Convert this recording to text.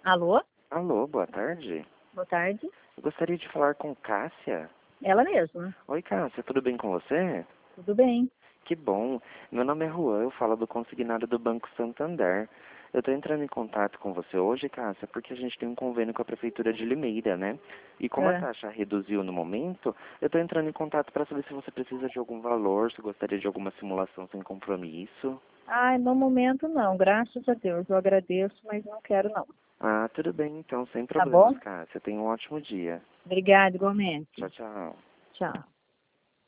Alô? Alô, boa tarde. Boa tarde. Eu gostaria de falar com Cássia. Ela mesma. Oi, Cássia, tudo bem com você? Tudo bem. Que bom. Meu nome é Juan, eu falo do consignado do Banco Santander. Eu estou entrando em contato com você hoje, Cássia, porque a gente tem um convênio com a Prefeitura de Limeira, né? E como a É. taxa reduziu no momento, eu estou entrando em contato para saber se você precisa de algum valor, se gostaria de alguma simulação sem compromisso. Ai, no momento não, graças a Deus. Eu agradeço, mas não quero não. Ah, tudo bem, então, sem Tá bom? problemas, Cássia. Tenha um ótimo dia. Obrigada, igualmente. Tchau, tchau. Tchau.